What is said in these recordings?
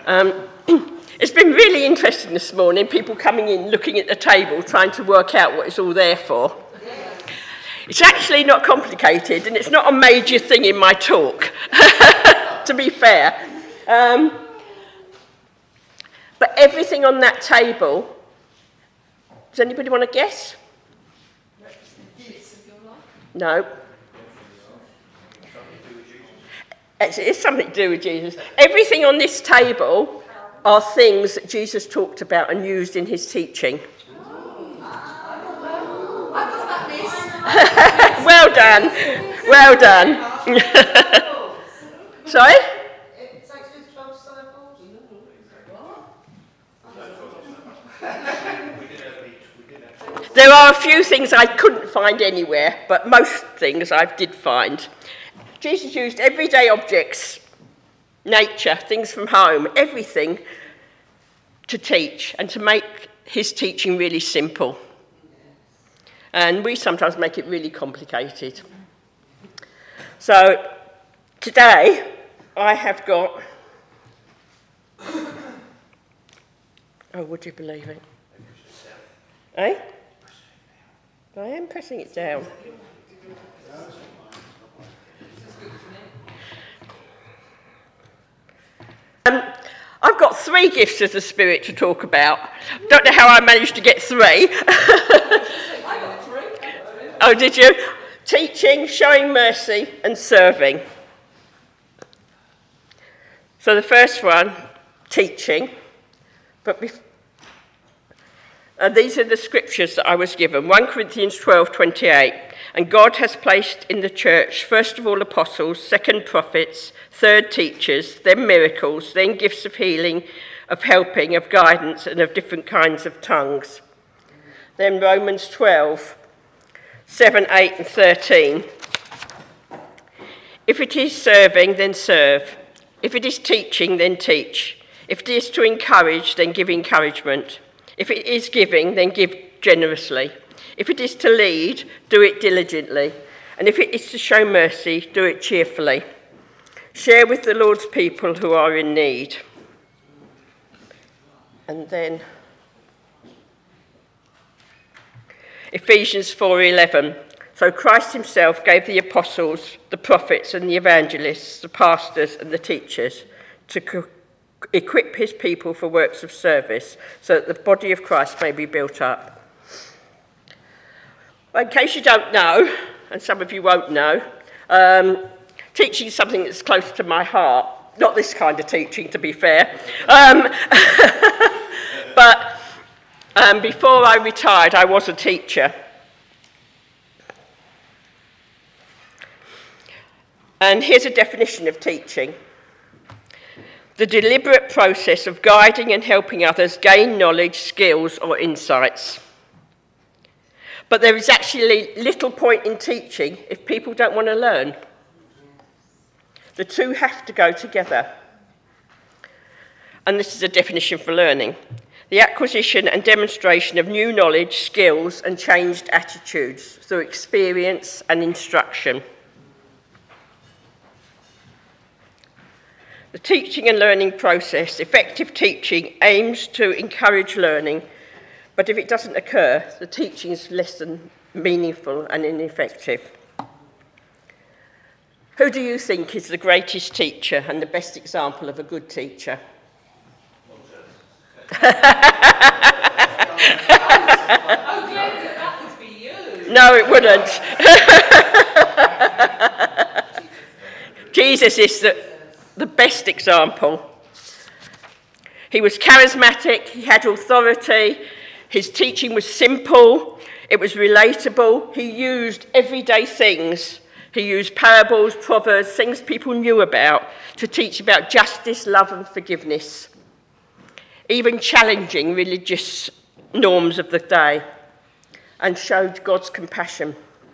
It's been really interesting this morning, people coming in, looking at the table, trying to work out what it's all there for. It's actually not complicated, and it's not a major thing in my talk, to be fair. But everything on that table, does anybody want to guess? No. It's something to do with Jesus. Everything on this table are things that Jesus talked about and used in his teaching. Well done. Well done. Sorry? There are a few things I couldn't find anywhere, but most things I did find. Jesus used everyday objects, nature, things from home, everything to teach and to make his teaching really simple. And we sometimes make it really complicated. So today I have got, would you believe it? Eh? I am pressing it down. I've got 3 gifts of the Spirit to talk about. Don't know how I managed to get 3. I got 3. Oh, did you? Teaching, showing mercy, and serving. So the first one, teaching. But these are the scriptures that I was given. 1 Corinthians 12:28. And God has placed in the church, first of all, apostles, second, prophets, third, teachers, then miracles, then gifts of healing, of helping, of guidance, and of different kinds of tongues. Then Romans 12:7, 8, and 13. If it is serving, then serve. If it is teaching, then teach. If it is to encourage, then give encouragement. If it is giving, then give generously. If it is to lead, do it diligently. And if it is to show mercy, do it cheerfully. Share with the Lord's people who are in need. And then Ephesians 4:11. So Christ himself gave the apostles, the prophets and the evangelists, the pastors and the teachers to equip his people for works of service so that the body of Christ may be built up. Well, in case you don't know, and some of you won't know, teaching is something that's close to my heart. Not this kind of teaching, to be fair. But before I retired, I was a teacher. And here's a definition of teaching. The deliberate process of guiding and helping others gain knowledge, skills, or insights. But there is actually little point in teaching if people don't want to learn. The two have to go together. And this is a definition for learning. The acquisition and demonstration of new knowledge, skills, and changed attitudes through experience and instruction. The teaching and learning process, effective teaching, aims to encourage learning, but if it doesn't occur, the teaching is less than meaningful and ineffective. Who do you think is the greatest teacher and the best example of a good teacher? That would be you. No, it wouldn't. Jesus is the best example. He was charismatic, he had authority, his teaching was simple, it was relatable, he used everyday things. He used parables, proverbs, things people knew about to teach about justice, love and forgiveness, even challenging religious norms of the day, and showed God's compassion.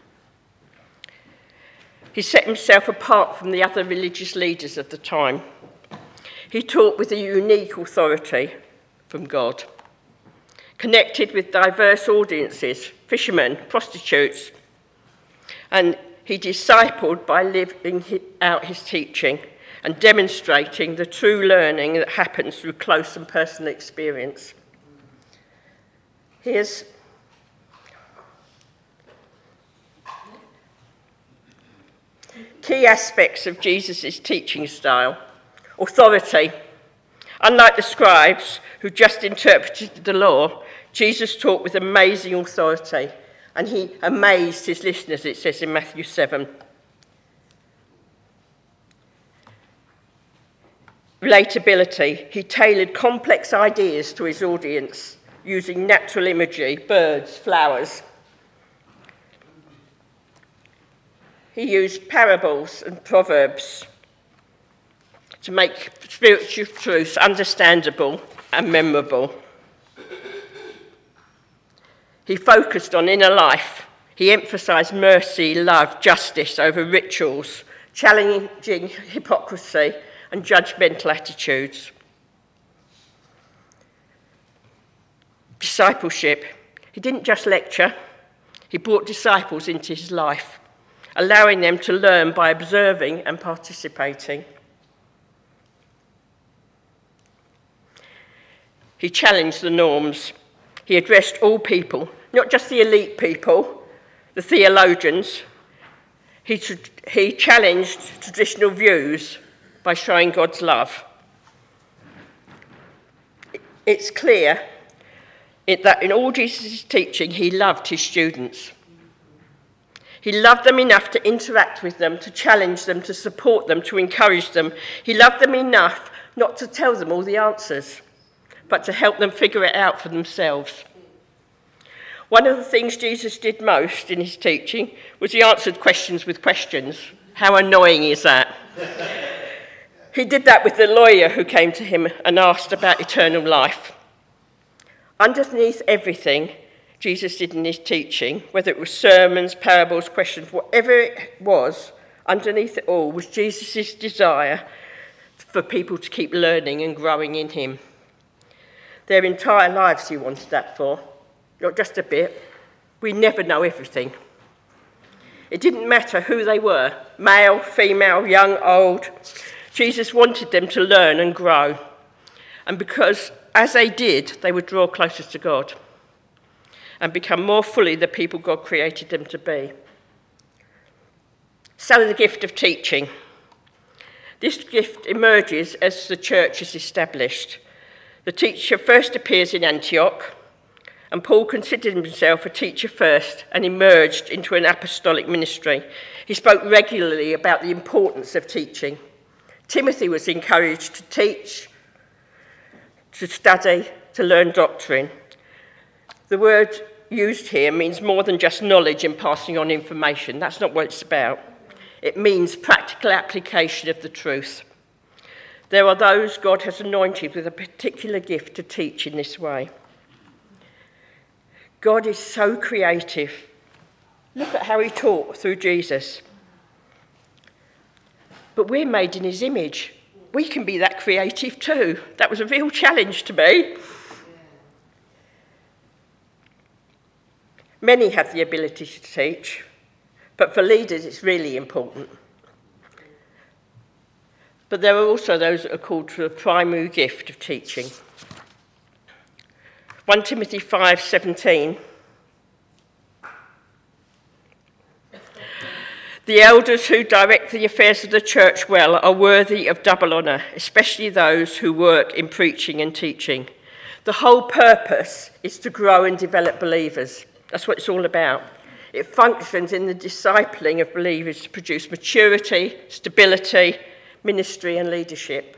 He set himself apart from the other religious leaders of the time. He taught with a unique authority from God, connected with diverse audiences, fishermen, prostitutes, and he discipled by living out his teaching and demonstrating the true learning that happens through close and personal experience. Here's key aspects of Jesus' teaching style. Authority. Unlike the scribes who just interpreted the law, Jesus taught with amazing authority, and he amazed his listeners, it says in Matthew 7. Relatability. He tailored complex ideas to his audience using natural imagery, birds, flowers. He used parables and proverbs to make spiritual truths understandable and memorable. He focused on inner life. He emphasised mercy, love, justice over rituals, challenging hypocrisy and judgmental attitudes. Discipleship. He didn't just lecture, he brought disciples into his life, allowing them to learn by observing and participating. He challenged the norms. He addressed all people, not just the elite people, the theologians. He challenged traditional views by showing God's love. It's clear that in all Jesus' teaching, he loved his students. He loved them enough to interact with them, to challenge them, to support them, to encourage them. He loved them enough not to tell them all the answers, but to help them figure it out for themselves. One of the things Jesus did most in his teaching was he answered questions with questions. How annoying is that? He did that with the lawyer who came to him and asked about eternal life. Underneath everything Jesus did in his teaching, whether it was sermons, parables, questions, whatever it was, underneath it all was Jesus' desire for people to keep learning and growing in him. Their entire lives he wanted that for, not just a bit. We never know everything. It didn't matter who they were, male, female, young, old. Jesus wanted them to learn and grow. And because as they did, they would draw closer to God and become more fully the people God created them to be. So the gift of teaching. This gift emerges as the church is established. The teacher first appears in Antioch, and Paul considered himself a teacher first and emerged into an apostolic ministry. He spoke regularly about the importance of teaching. Timothy was encouraged to teach, to study, to learn doctrine. The word used here means more than just knowledge and passing on information. That's not what it's about. It means practical application of the truth. There are those God has anointed with a particular gift to teach in this way. God is so creative. Look at how he taught through Jesus. But we're made in his image. We can be that creative too. That was a real challenge to me. Many have the ability to teach, but for leaders it's really important. But there are also those that are called to the primary gift of teaching. 1 Timothy 5:17. The elders who direct the affairs of the church well are worthy of double honour, especially those who work in preaching and teaching. The whole purpose is to grow and develop believers. That's what it's all about. It functions in the discipling of believers to produce maturity, stability, ministry and leadership.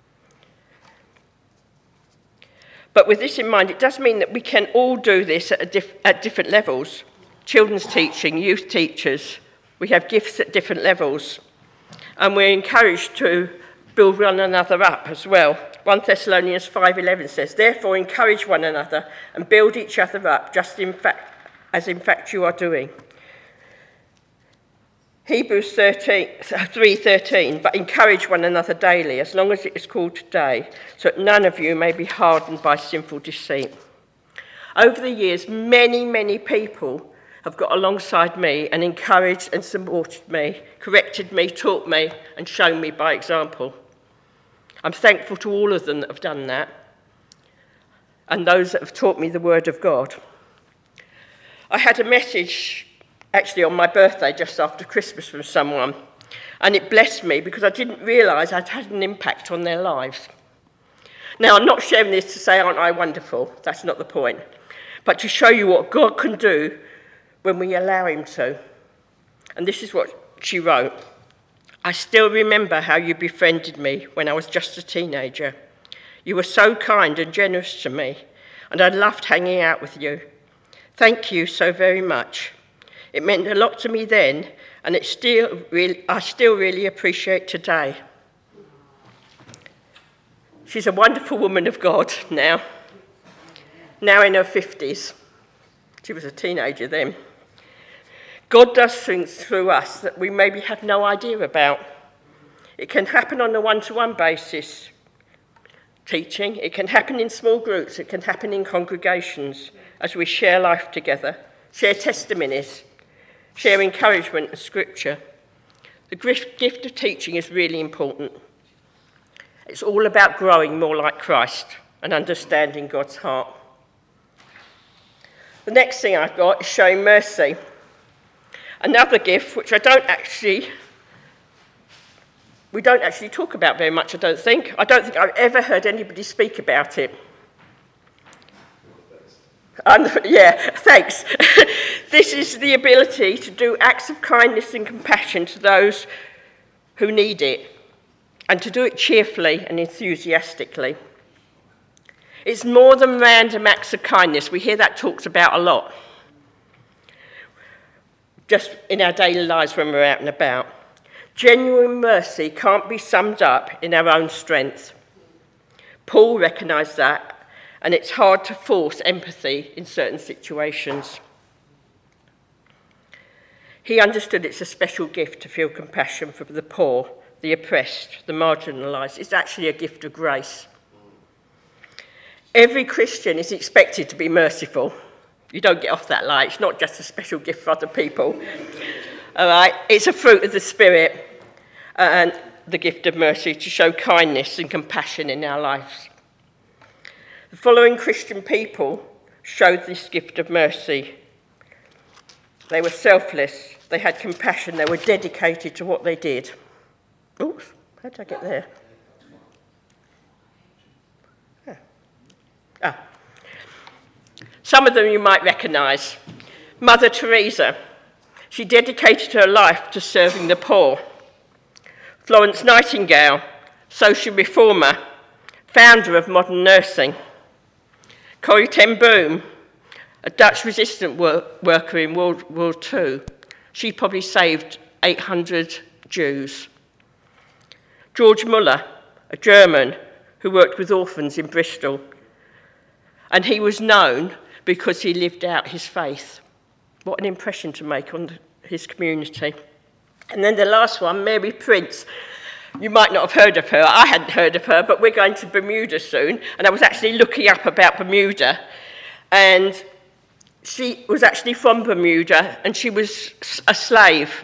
But with this in mind, it does mean that we can all do this at different levels. Children's teaching, youth teachers, we have gifts at different levels. And we're encouraged to build one another up as well. 1 Thessalonians 5:11 says, "Therefore encourage one another and build each other up, just as in fact you are doing." Hebrews 3:13, "But encourage one another daily, as long as it is called today, so that none of you may be hardened by sinful deceit." Over the years, many people have got alongside me and encouraged and supported me, corrected me, taught me, and shown me by example. I'm thankful to all of them that have done that, and those that have taught me the Word of God. I had a message, actually on my birthday, just after Christmas from someone, and it blessed me because I didn't realise I'd had an impact on their lives. Now, I'm not sharing this to say, aren't I wonderful? That's not the point. But to show you what God can do when we allow him to. And this is what she wrote. I still remember how you befriended me when I was just a teenager. You were so kind and generous to me, and I loved hanging out with you. Thank you so very much. It meant a lot to me then, and I still really appreciate today. She's a wonderful woman of God now in her 50s. She was a teenager then. God does things through us that we maybe have no idea about. It can happen on a one-to-one basis, teaching. It can happen in small groups. It can happen in congregations as we share life together, share testimonies, share encouragement and scripture. The gift of teaching is really important. It's all about growing more like Christ and understanding God's heart. The next thing I've got is showing mercy. Another gift which we don't actually talk about very much, I don't think. I don't think I've ever heard anybody speak about it. Yeah, thanks. This is the ability to do acts of kindness and compassion to those who need it, and to do it cheerfully and enthusiastically. It's more than random acts of kindness. We hear that talked about a lot, just in our daily lives when we're out and about. Genuine mercy can't be summed up in our own strength. Paul recognised that, and it's hard to force empathy in certain situations. He understood it's a special gift to feel compassion for the poor, the oppressed, the marginalised. It's actually a gift of grace. Every Christian is expected to be merciful. You don't get off that light. It's not just a special gift for other people. All right? It's a fruit of the Spirit and the gift of mercy to show kindness and compassion in our lives. The following Christian people showed this gift of mercy. They were selfless. They had compassion. They were dedicated to what they did. Oops, how did I get there? Some of them you might recognise. Mother Teresa. She dedicated her life to serving the poor. Florence Nightingale, social reformer, founder of modern nursing. Corrie ten Boom, a Dutch resistance worker in World War II. She probably saved 800 Jews. George Muller, a German who worked with orphans in Bristol. And he was known because he lived out his faith. What an impression to make on his community. And then the last one, Mary Prince. You might not have heard of her. I hadn't heard of her, but we're going to Bermuda soon. And I was actually looking up about Bermuda. And she was actually from Bermuda, and she was a slave.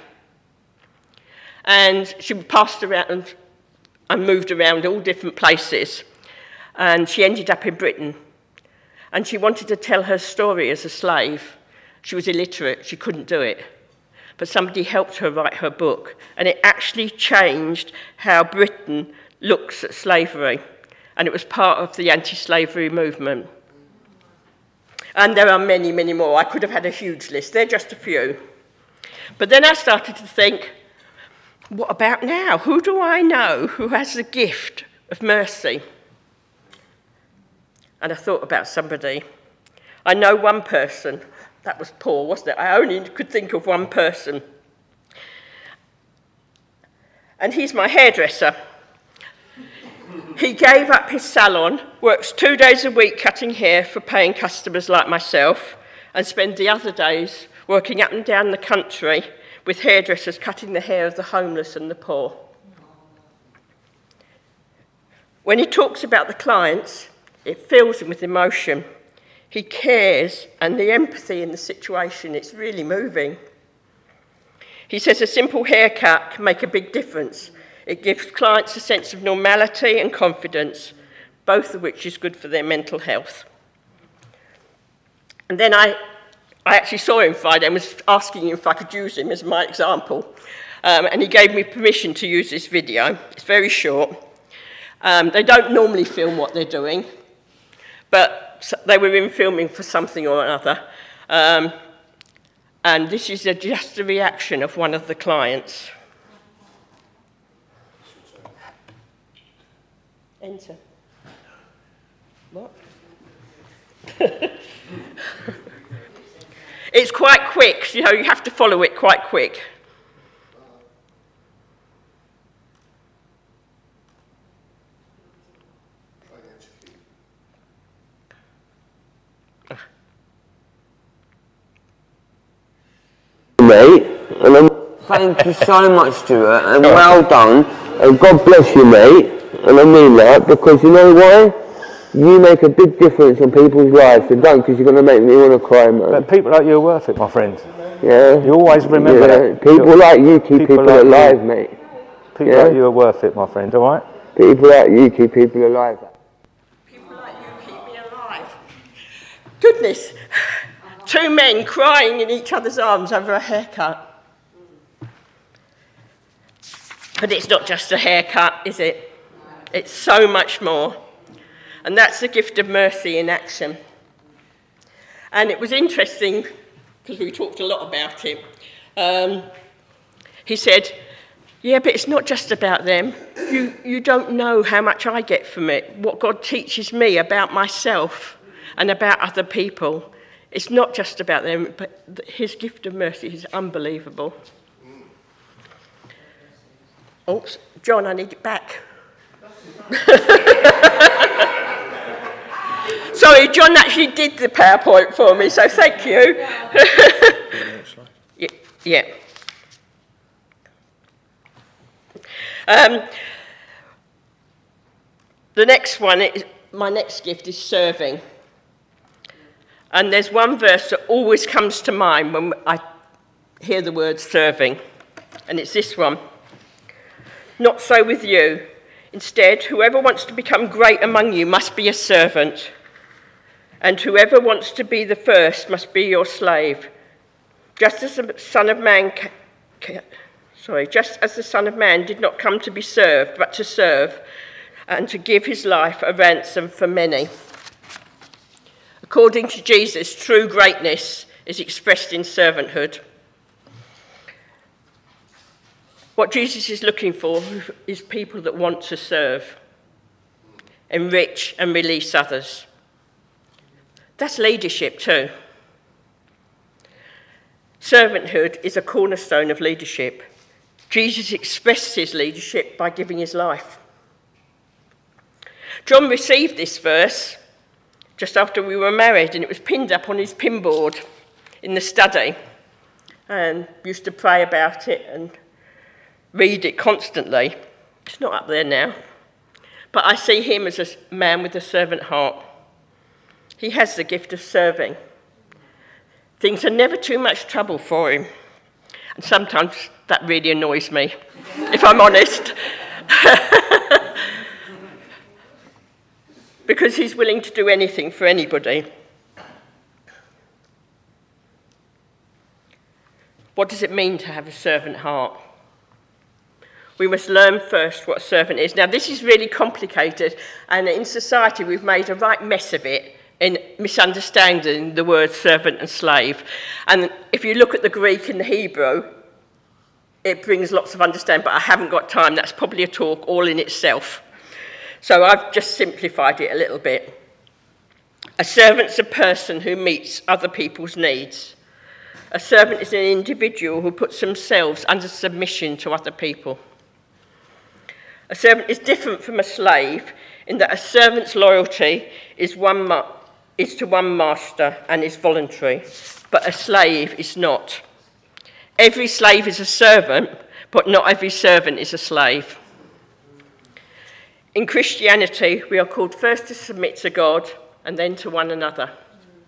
And she passed around and moved around all different places. And she ended up in Britain. And she wanted to tell her story as a slave. She was illiterate, she couldn't do it. But somebody helped her write her book. And it actually changed how Britain looks at slavery. And it was part of the anti-slavery movement. And there are many, many more. I could have had a huge list. They're just a few. But then I started to think, what about now? Who do I know who has the gift of mercy? And I thought about somebody. I know one person. That was Paul, wasn't it? I only could think of one person. And he's my hairdresser. He gave up his salon, works 2 days a week cutting hair for paying customers like myself, and spends the other days working up and down the country with hairdressers cutting the hair of the homeless and the poor. When he talks about the clients, it fills him with emotion. He cares, and the empathy in the situation, it's really moving. He says a simple haircut can make a big difference. It gives clients a sense of normality and confidence, both of which is good for their mental health. And then I actually saw him Friday and was asking him if I could use him as my example. And he gave me permission to use this video. It's very short. They don't normally film what they're doing, but they were in filming for something or another. And this is just a reaction of one of the clients. Enter. What? It's quite quick, you have to follow it quite quick. Mate, and thank you so much, Stuart, and well done, and God bless you, mate, and I mean that, because you know why? You make a big difference on people's lives, and don't, because you're going to make me want to cry, man. But people like you are worth it, my friend. Yeah. You always remember that. People like you keep people like alive, mate. People like you are worth it, my friend, alright? People like you keep people alive. People like you keep me alive. Goodness. 2 men crying in each other's arms over a haircut. But it's not just a haircut, is it? It's so much more. And that's the gift of mercy in action. And it was interesting, because we talked a lot about it. He said, yeah, but it's not just about them. You don't know how much I get from it, what God teaches me about myself and about other people. It's not just about them, but his gift of mercy is unbelievable. Oh, John, I need it back. Sorry, John actually did the PowerPoint for me, so thank you. Yeah. The next one, my next gift is serving. And there's one verse that always comes to mind when I hear the word serving, and it's this one. Not so with you. Instead, whoever wants to become great among you must be a servant, and whoever wants to be the first must be your slave. Just as the Son of Man did not come to be served, but to serve, and to give his life a ransom for many. According to Jesus, true greatness is expressed in servanthood. What Jesus is looking for is people that want to serve, enrich and release others. That's leadership too. Servanthood is a cornerstone of leadership. Jesus expressed his leadership by giving his life. John received this verse just after we were married, and it was pinned up on his pinboard in the study, and used to pray about it and read it constantly. It's not up there now, but I see him as a man with a servant heart. He has the gift of serving. Things are never too much trouble for him, and sometimes that really annoys me, if I'm honest. Because he's willing to do anything for anybody. What does it mean to have a servant heart? We must learn first what a servant is. Now, this is really complicated, and in society we've made a right mess of it in misunderstanding the words servant and slave. And if you look at the Greek and the Hebrew, it brings lots of understanding, but I haven't got time. That's probably a talk all in itself. So I've just simplified it a little bit. A servant's a person who meets other people's needs. A servant is an individual who puts themselves under submission to other people. A servant is different from a slave in that a servant's loyalty is to one master and is voluntary, but a slave is not. Every slave is a servant, but not every servant is a slave. In Christianity, we are called first to submit to God and then to one another.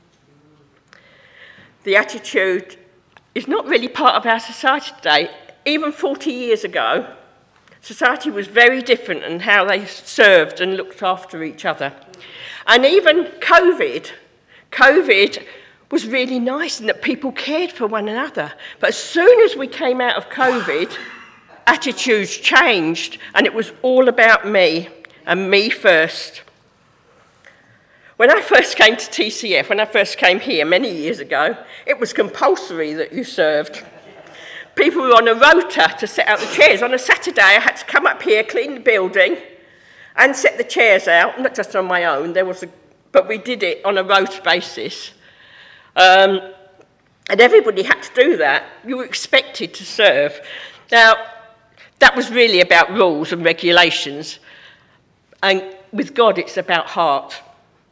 the attitude is not really part of our society today. Even 40 years ago, society was very different in how they served and looked after each other. And even COVID was really nice in that people cared for one another. But as soon as we came out of COVID, attitudes changed, and it was all about me, and me first. When I first came to TCF, when I first came here many years ago, it was compulsory that you served. People were on a rota to set out the chairs. On a Saturday, I had to come up here, clean the building, and set the chairs out, not just on my own, but we did it on a rota basis. And everybody had to do that. You were expected to serve. Now, that was really about rules and regulations. And with God, it's about heart.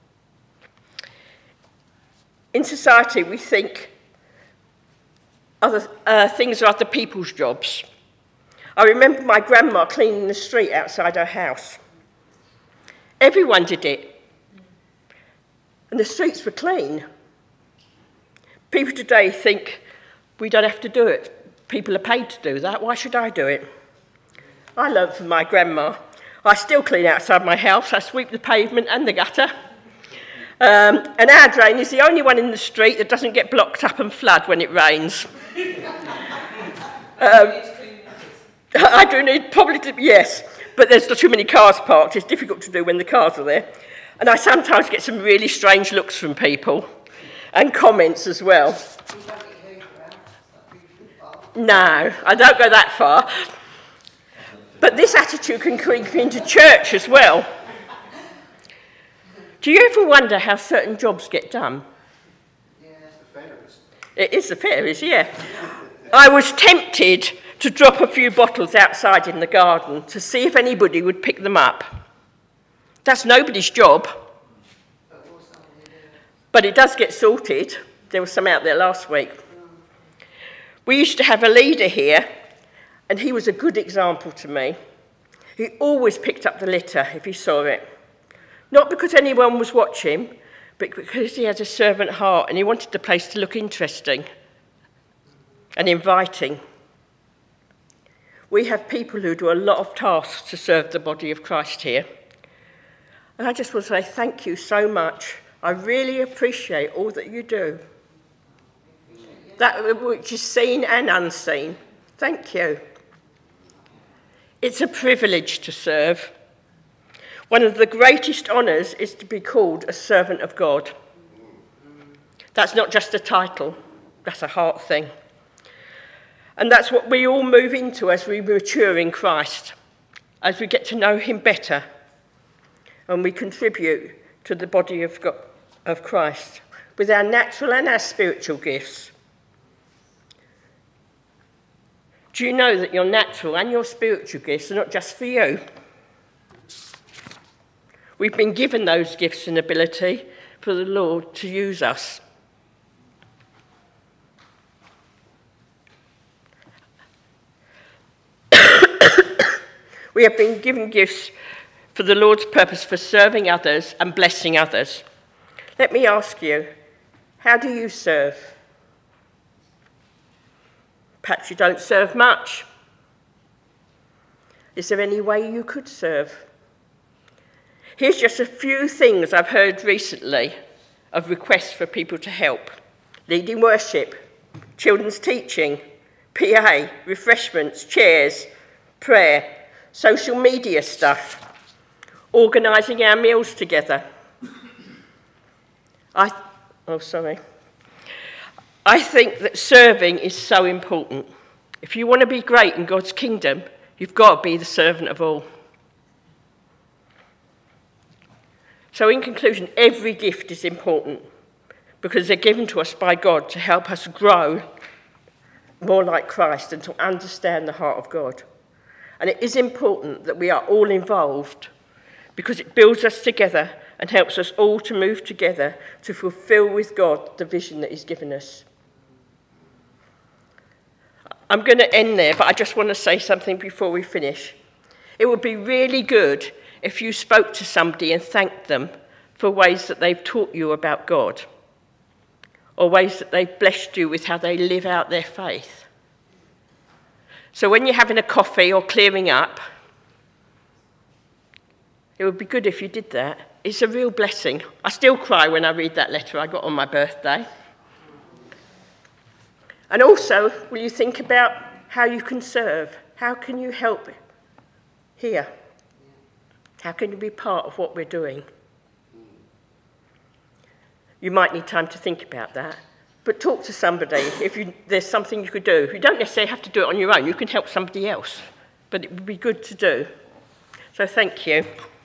In society, we think other things are other people's jobs. I remember my grandma cleaning the street outside her house. Everyone did it. And the streets were clean. People today think we don't have to do it. People are paid to do that. Why should I do it? I learned from my grandma. I still clean outside my house. I sweep the pavement and the gutter. And our drain is the only one in the street that doesn't get blocked up and flood when it rains. I do need yes, but there's not too many cars parked. It's difficult to do when the cars are there. And I sometimes get some really strange looks from people and comments as well. No, I don't go that far. But this attitude can creep into church as well. Do you ever wonder how certain jobs get done? Yeah, it's the fairies. It is the fairies, yeah. I was tempted to drop a few bottles outside in the garden to see if anybody would pick them up. That's nobody's job. But it does get sorted. There was some out there last week. We used to have a leader here, and he was a good example to me. He always picked up the litter if he saw it. Not because anyone was watching, but because he had a servant heart and he wanted the place to look interesting and inviting. We have people who do a lot of tasks to serve the body of Christ here. And I just want to say thank you so much. I really appreciate all that you do. That which is seen and unseen. Thank you. It's a privilege to serve. One of the greatest honours is to be called a servant of God. That's not just a title, that's a heart thing. And that's what we all move into as we mature in Christ, as we get to know him better, and we contribute to the body of God, of Christ with our natural and our spiritual gifts. Do you know that your natural and your spiritual gifts are not just for you? We've been given those gifts and ability for the Lord to use us. We have been given gifts for the Lord's purpose for serving others and blessing others. Let me ask you, how do you serve? Perhaps you don't serve much. Is there any way you could serve? Here's just a few things I've heard recently of requests for people to help. Leading worship, children's teaching, PA, refreshments, chairs, prayer, social media stuff, organising our meals together. I think that serving is so important. If you want to be great in God's kingdom, you've got to be the servant of all. So in conclusion, every gift is important because they're given to us by God to help us grow more like Christ and to understand the heart of God. And it is important that we are all involved because it builds us together and helps us all to move together to fulfill with God the vision that he's given us. I'm going to end there, but I just want to say something before we finish. It would be really good if you spoke to somebody and thanked them for ways that they've taught you about God. or ways that they've blessed you with how they live out their faith. So when you're having a coffee or clearing up, it would be good if you did that. It's a real blessing. I still cry when I read that letter I got on my birthday. And also, will you think about how you can serve? How can you help here? How can you be part of what we're doing? You might need time to think about that, but talk to somebody if there's something you could do. You don't necessarily have to do it on your own. You can help somebody else, but it would be good to do. So thank you.